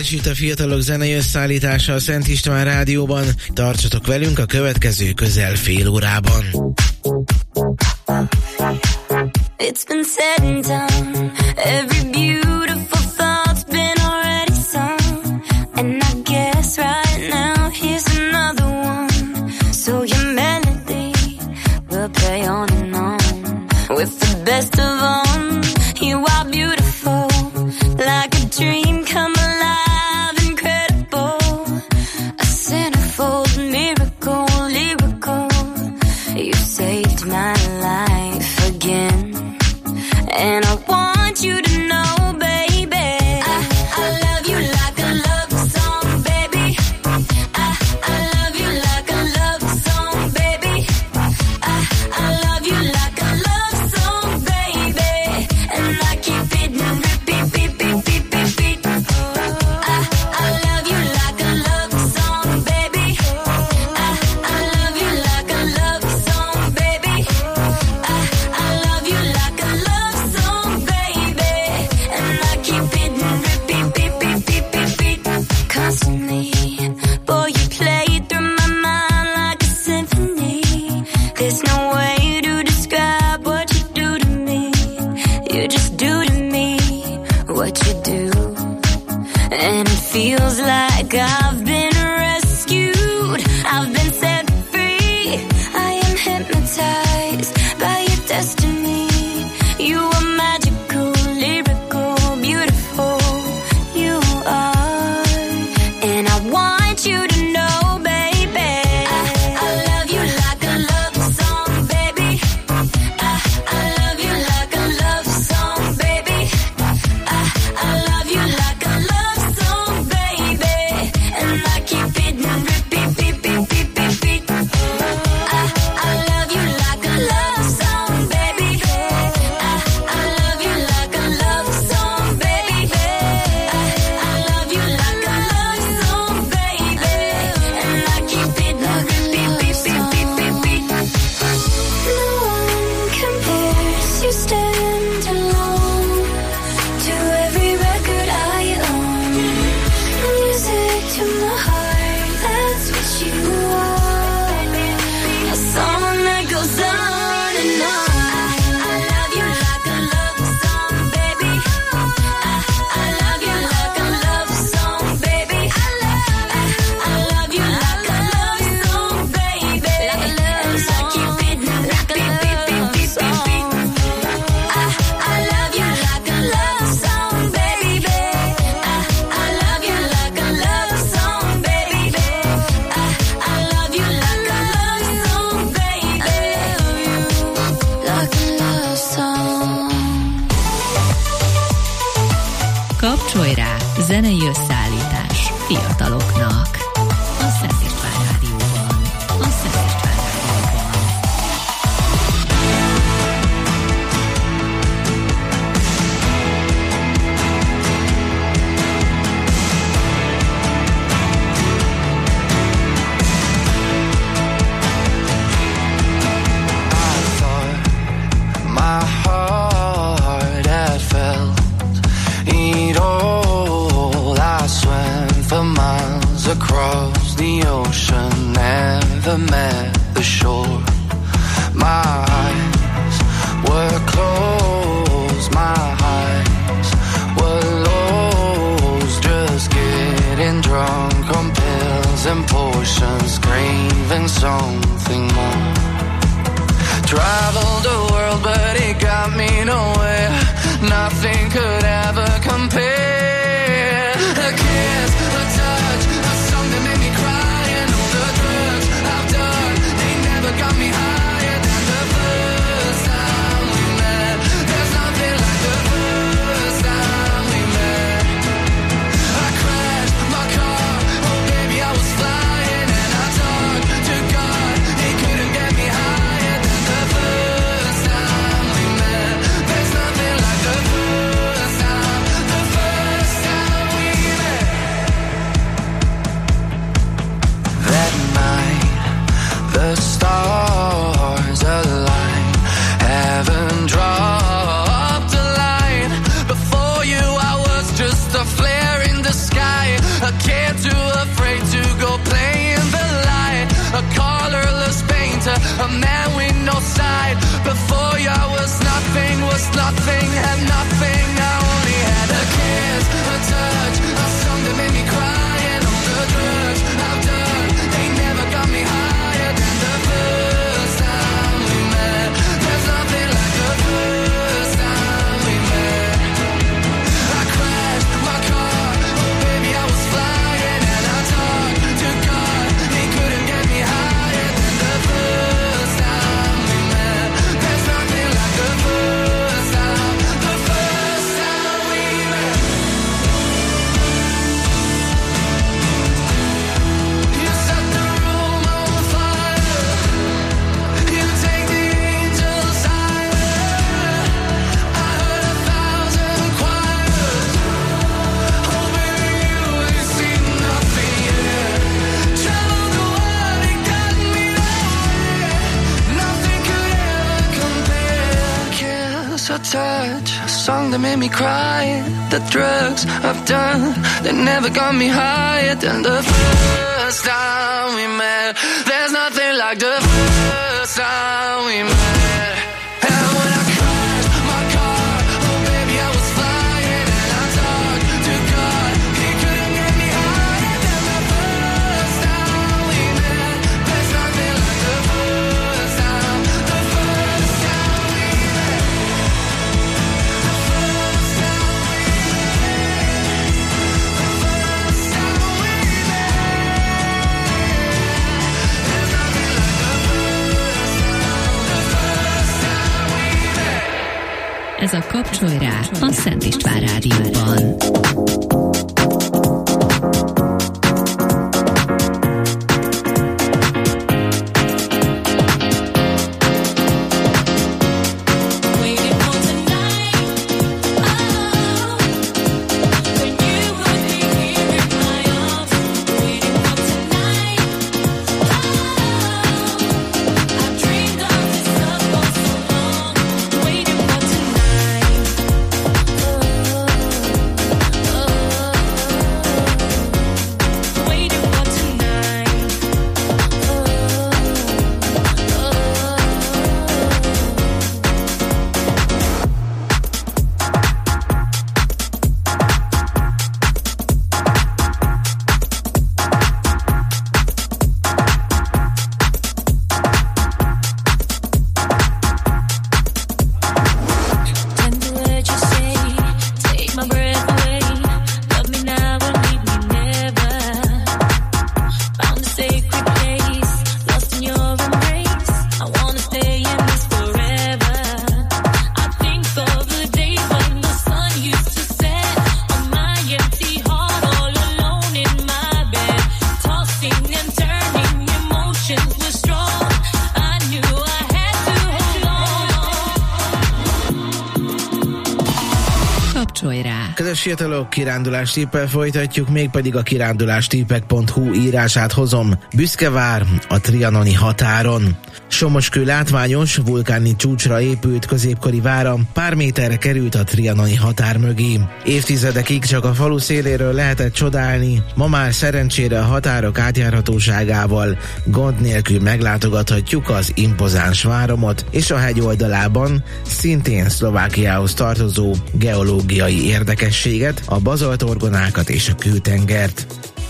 Szállítás, itt a Fiatalok zenei összeállítása a Szent István Rádióban. Tartsatok velünk a következő közel fél órában.
It's been said and done. Every beautiful thought's been already sung. And I guess right now here's another one. So your melody will play on and on. With the best of them, you are beautiful. Like a dream come alive, incredible. A centerfold miracle, lyrical. You saved my life again. And I want you to know, baby, I, I love you like a love song, baby. I, I love you like a love song, baby. I, I love you like a love song, baby. And I keep it in repeat, beat, beat, beat, beat, beat. I, I love you like a love song, baby. I, I love you like a love song, baby. I, I love you like a love song, baby. And I keep it in repeat, beat, beat, beat, beat, beat. Constantly, boy, you play through my mind like a symphony. There's no way to describe what you do to me. You just do to me what you do. And it feels like I've been rescued. I've been set free. I am hypnotized by your destiny. You are magical, lyrical, beautiful. You are. And I want you to know, baby, I, I love you like a love song, baby. I, I love you like a love song, baby. I, I love you like a love song, baby. And I keep it in repeat, beat, beat, beat, beat, beat. I, I love you like a love song, baby. I, I love you like a love song, baby. I, I love you like a love song, baby. And I keep it in repeat, beat, beat, beat, beat, beat. No one compares, you stand alone to every record I own. Music to my heart, that's what you are. A song that goes on and on. I love you like a love song, baby. I, I love you like a love song, baby. I love, I love you like a love song, baby. Like a love song. I keep it like a beat, beat, beat, beat, beat, beat. I, I love you like a love song, baby. I, I love you like a love song, baby. I, I love you like a love song, baby. Like a love song.
Kapcsolj rá, zenei összeállítás fiataloknak. A Szent István Rádióban. A Szent István Rádióban.
My heart had felt it all. I swam for miles across the ocean, never met the shore. My eyes were closed, my eyes were lost, just getting drunk on pills and potions, craving something more. Traveled the world, but it got me nowhere. Nothing could ever compare. A kiss, a touch, a song that made me cry, and all the drugs I've done, they never got me higher than the first time we met. There's nothing like the first time we met. I crashed my car, oh baby I was flying, and I talked to God, he couldn't get me higher than the first time we met. There's nothing like the first time was nothing, had nothing. I only had a kiss, a touch, a song that made me cry. And all the drugs I've done, they never got me higher than the first time we met. There's nothing like the first time we met. I crashed my car, oh baby I was flying. And I talked to God, he couldn't get me higher than the first time we met. There's nothing like the first time, the first time we met. You set the room on fire, you take the angels higher. I heard a thousand choirs, oh baby you ain't seen nothing yet. Traveled the world and got me nowhere, nothing could ever compare. Kiss or touch, a song that made me cry. The drugs I've done, they never got me higher than the first time we met. There's nothing like the first time we met. And when I crashed my car, oh baby I was flying. And I talked to God, he couldn't get me higher than the first time we met. There's nothing like the first time, the first time we met. The first time we met. The first time we met. There's nothing like the first time, the first time we met.
Ez a Kapcsolj rá a Szent István Rádióban.
Kedves fiatalok, kirándulás tippel folytatjuk, mégpedig a kirándulástippek pont hu írását hozom. Büszkevár a trianoni határon. Somoskő látványos, vulkáni csúcsra épült középkori vára pár méterre került a trianoni határ mögé. Évtizedekig csak a falu széléről lehetett csodálni, ma már szerencsére a határok átjárhatóságával gond nélkül meglátogathatjuk az impozáns váromot és a hegy oldalában szintén Szlovákiához tartozó geológiai érdekességet, a bazaltorgonákat és a kőtengert.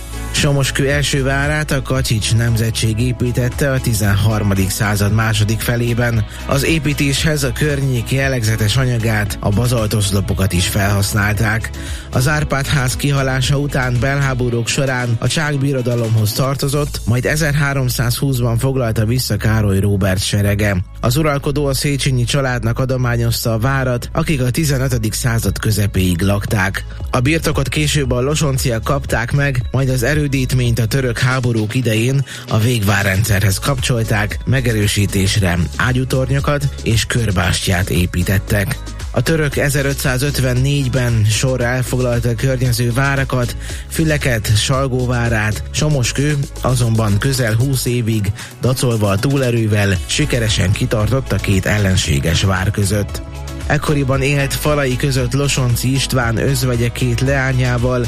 Somoskő első várát a Kacsics nemzetség építette a tizenharmadik század második felében. Az építéshez a környék jellegzetes anyagát, a bazaltoszlopokat is felhasználták. Az Árpád-ház kihalása után belháborúk során a Csák birodalomhoz tartozott, majd ezerháromszázhúszban foglalta vissza Károly Róbert serege. Az uralkodó a Széchenyi családnak adományozta a várat, akik a tizenötödik század közepéig lakták. A birtokot később a losonciak kapták meg, majd az erődítményt a török háborúk idején a végvárrendszerhez kapcsolták, megerősítésre ágyútornyokat és körbástyát építettek. A török ezerötszázötvennégyben sorra elfoglalta a környező várakat, Füleket, Salgóvárát, Somoskő azonban közel húsz évig, dacolva a túlerővel, sikeresen kitartott a két ellenséges vár között. Ekkoriban élt falai között Losonczy István özvegye két leányával,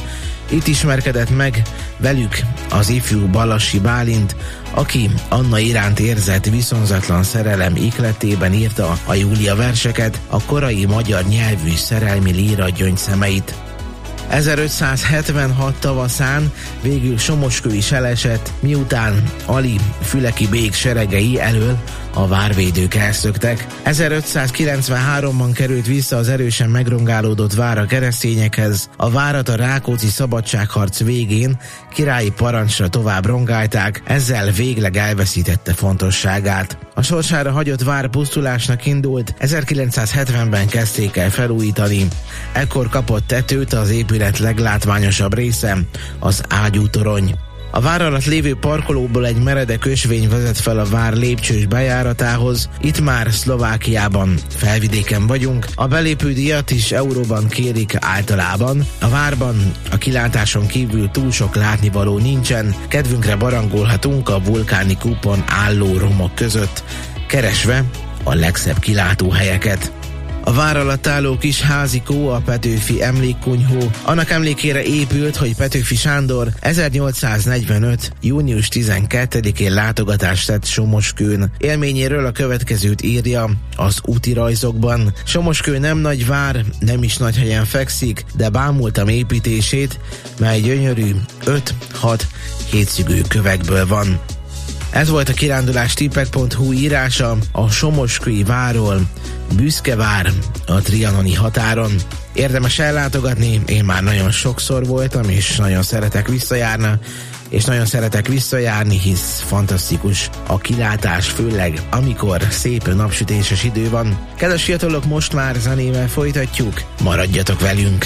Itt ismerkedett meg velük az ifjú Balassi Bálint, aki Anna iránt érzett viszonzatlan szerelem ihletében írta a Júlia verseket, a korai magyar nyelvű szerelmi líra gyöngyszemeit. ezerötszázhetvenhat tavaszán végül Somoskő is elesett, miután Ali füleki bég seregei elől a várvédők elszöktek. ezerötszázkilencvenháromban került vissza az erősen megrongálódott vár a keresztényekhez. A várat a Rákóczi szabadságharc végén királyi parancsra tovább rongálták, ezzel végleg elveszítette fontosságát. A sorsára hagyott vár pusztulásnak indult, ezerkilencszázhetvenben kezdték el felújítani. Ekkor kapott tetőt az épület leglátványosabb része, az ágyútorony. A vár alatt lévő parkolóból egy meredek ösvény vezet fel a vár lépcsős bejáratához. Itt már Szlovákiában, felvidéken vagyunk. A belépő díjat is euróban kérik általában. A várban a kilátáson kívül túl sok látnivaló nincsen. Kedvünkre barangolhatunk a vulkáni kúpon álló romok között, keresve a legszebb kilátóhelyeket. A vár alatt álló kis házikó a Petőfi emlékkunyhó. Annak emlékére épült, hogy Petőfi Sándor ezernyolcszáznegyvenöt. június tizenkettedikén látogatást tett Somoskőn. Élményéről a következőt írja az útirajzokban. Somoskő nem nagy vár, nem is nagy helyen fekszik, de bámultam építését, mely gyönyörű öt-hat hétszögű kövekből van. Ez volt a kirándulástippek pont hu írása a somoskői várról. Büszke vár a trianoni határon. Érdemes ellátogatni, én már nagyon sokszor voltam, és nagyon szeretek visszajárni, és nagyon szeretek visszajárni, hisz fantasztikus a kilátás, főleg amikor szép napsütéses idő van. Kedves fiatalok, most már zenével folytatjuk, maradjatok velünk!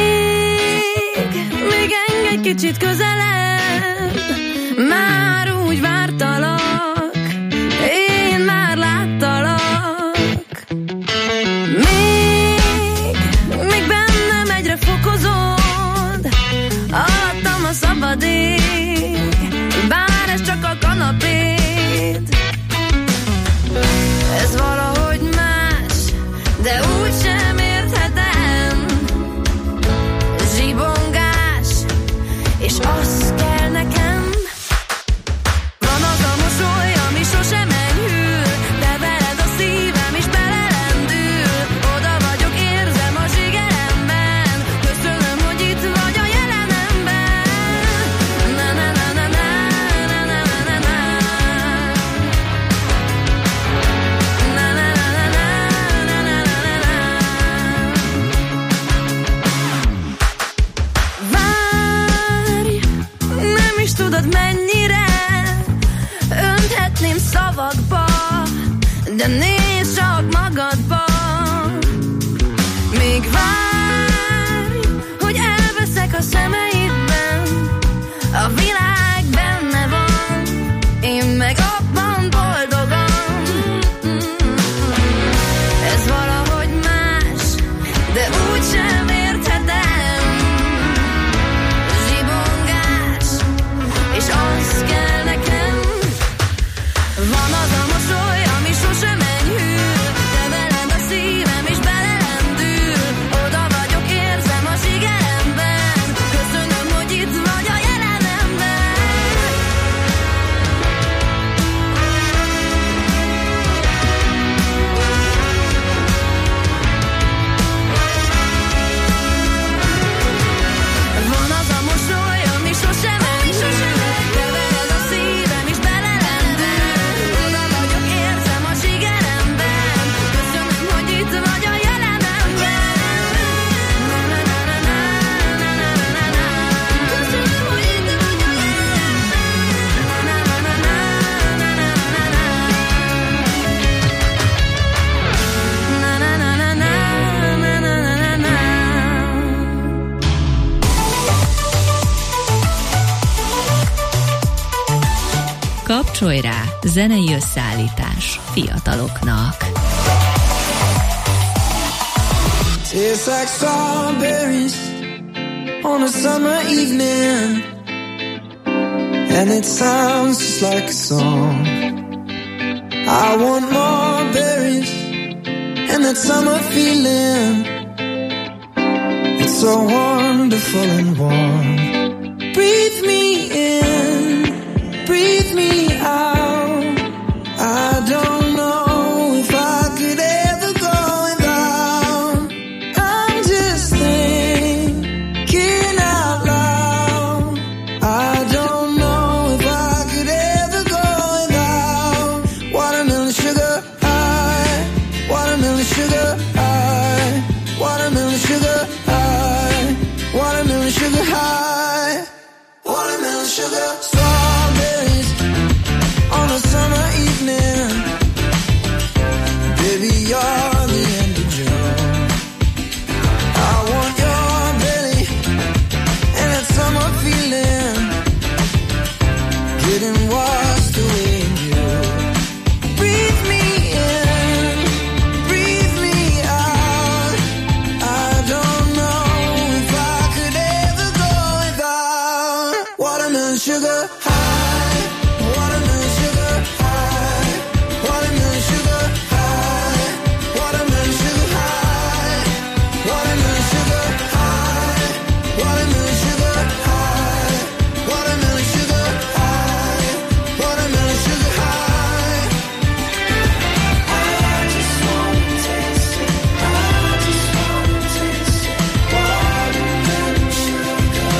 Még, még engedj kicsit közelebb, már úgy vártalak, én már láttalak. Még, még bennem egyre fokozod, alattam a szabad ég, bár ez csak a kanapéd. Ez valahogy más, de úgysem érthetem. Zsibongás, és az kell nekem. Van az a mosoly, ami sosem enyhül, de veled a szívem is belelendül. Oda vagyok, érzem a zsigeremben, köszönöm, hogy itt vagy a jelenemben. Na na na na na na na na na. Na na na na na na na na. Várj, nem is tudod mennyire önthetném szavakba, de nézd csak magadba. Még várj, hogy elveszek a szemeidben, a világ benne van, én meg abban boldogan. Ez valahogy más, de úgysem érthetem. Zsibongás, és az kell nekem. Van az a mosoly, ami sosem enyhül, de veled a szívem is belelendül. Oda vagyok, érzem a zsigeremben, köszönöm, hogy itt vagy a jelenemben. Van az a mosoly, ami sosem enyhül, de veled a szívem is belelendül. Oda vagyok, érzem a zsigeremben, köszönöm, hogy itt vagy a jelenemben. Na na na na na na na na na. Köszönöm, hogy itt vagy a jelenemben. Na na na na na na na na na. Na na na na na na na na na.
Kapcsolj rá, zenei összeállítás fiataloknak.
Tastes like strawberries on a summer evening, and it sounds just like a song. I want more berries and that summer feeling. It's so wonderful and warm. Breathe me in, breathe me out. I don't know if I could ever go without. I'm just thinking out loud. I don't know if I could ever go without watermelon sugar high, watermelon sugar high, watermelon sugar high, watermelon sugar high, watermelon sugar. Strawberries on a summer evening. Baby, you're the end of June. I want your belly and that summer feeling, getting washed away in you. Breathe me in, breathe me out. I don't know if I could ever go without watermelon sugar high, watermelon sugar high, watermelon sugar high, watermelon sugar high, watermelon sugar high, watermelon sugar high, watermelon sugar high, watermelon sugar high. I just wanna taste it. I just wanna taste it. Watermelon sugar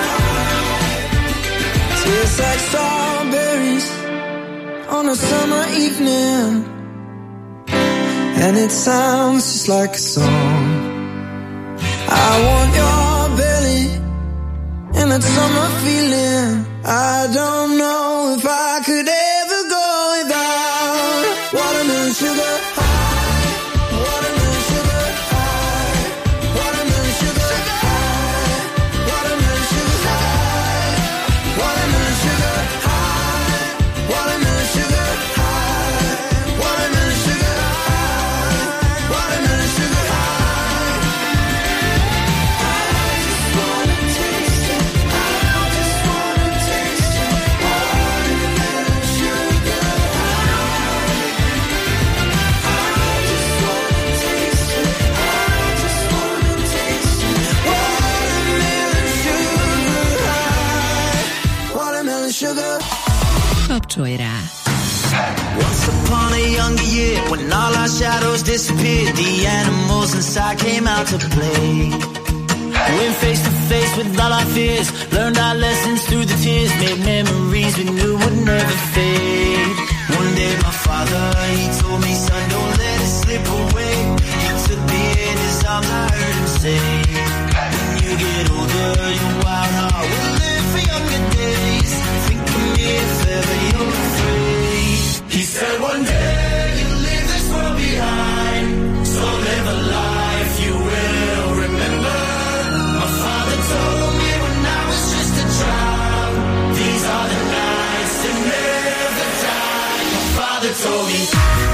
high. Tastes like strawberries on a summer evening, and it sounds just like a song. I want your belly and that summer feeling. I don't know if I could ever go without watermelon sugar high, watermelon sugar high, watermelon sugar high, watermelon sugar high, watermelon sugar high, watermelon sugar high, watermelon sugar high, watermelon sugar high. I just wanna taste it. I just wanna taste it. Watermelon sugar high. I just wanna taste it. I just wanna taste it. Watermelon sugar high. Watermelon sugar.
Kapcsolj rá!
Once upon a younger year, when all our shadows disappeared, the animals inside came out to play. Went face to face with all our fears, learned our lessons through the tears, made memories we knew would never fade. One day my father, he told me, son, don't let it slip away. He took me in his arms, I heard him say, when you get older, your wild heart will live for younger days. Think of me if ever you're afraid. He said one day you'll leave this world behind, so live a life you will remember. My father told me when I was just a child, these are the nights that never die. My father told me.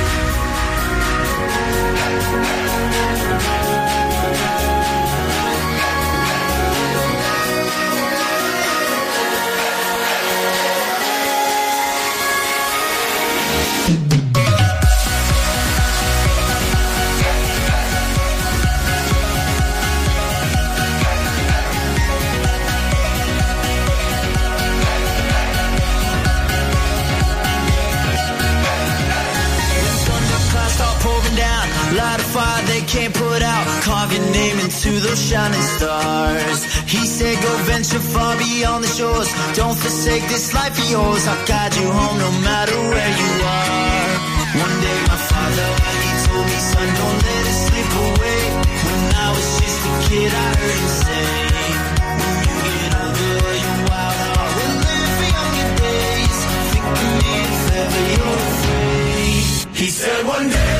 Light a fire they can't put out, carve your name into those shining stars. He said go venture far beyond the shores, don't forsake this life of yours. I'll guide you home no matter where you are. One day my father, he told me, son, don't let it slip away. When I was just a kid I heard him say, when you get older your wild heart will live for younger days. Think of me if ever you're afraid. He said one day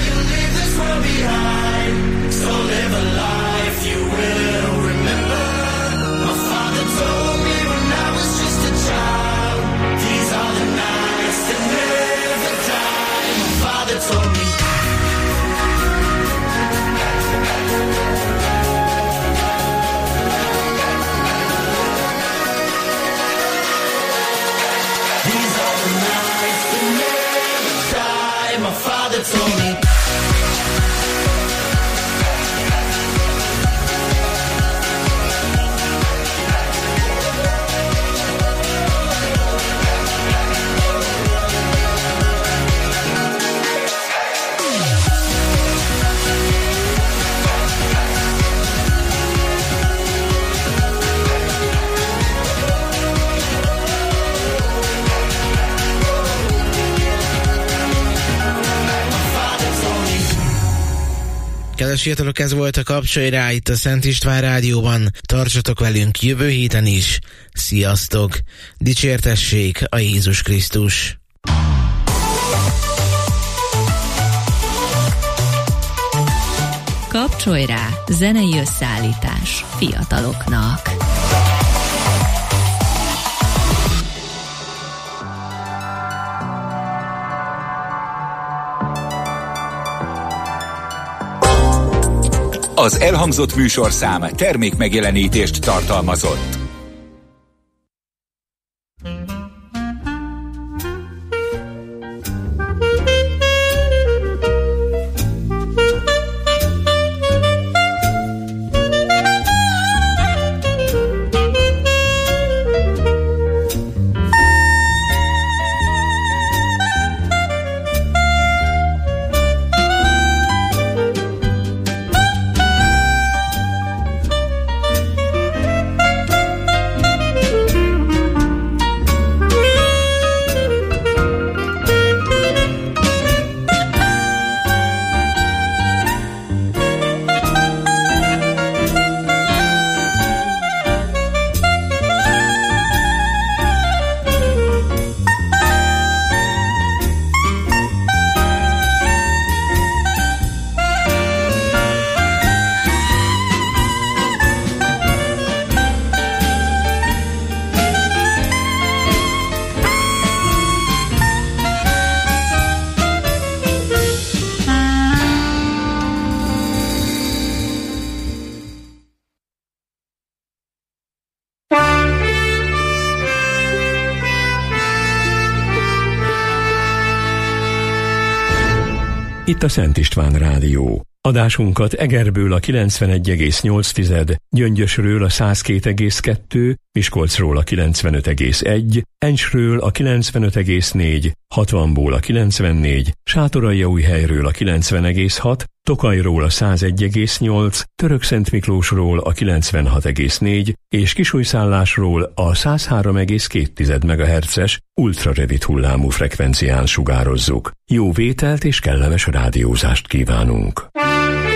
behind, so live a life you will remember. My father told me when I was just a child, these are the nights that never die. My father told me.
Kedves fiatalok, ez volt a Kapcsolj rá itt a Szent István Rádióban. Tartsatok velünk jövő héten is. Sziasztok! Dicsértessék a Jézus Krisztus!
Kapcsolj rá, zenei összeállítás fiataloknak.
Az elhangzott műsorszám termékmegjelenítést tartalmazott.
Itt a Szent István Rádió. Adásunkat Egerből a kilencvenegy egész nyolc, Gyöngyösről a száz két egész kettő, Miskolcról a kilencvenöt egész egy, Encsről a kilencvenöt egész négy, Hatvanból a kilencvennégy, Sátoraljaújhelyről a kilencven egész hat, Tokajról a száz egy egész nyolc, Törökszentmiklósról a kilencvenhat egész négy és Kisújszállásról a száz három egész két megahertzes ultrarövid hullámú frekvencián sugározzuk. Jó vételt és kellemes rádiózást kívánunk!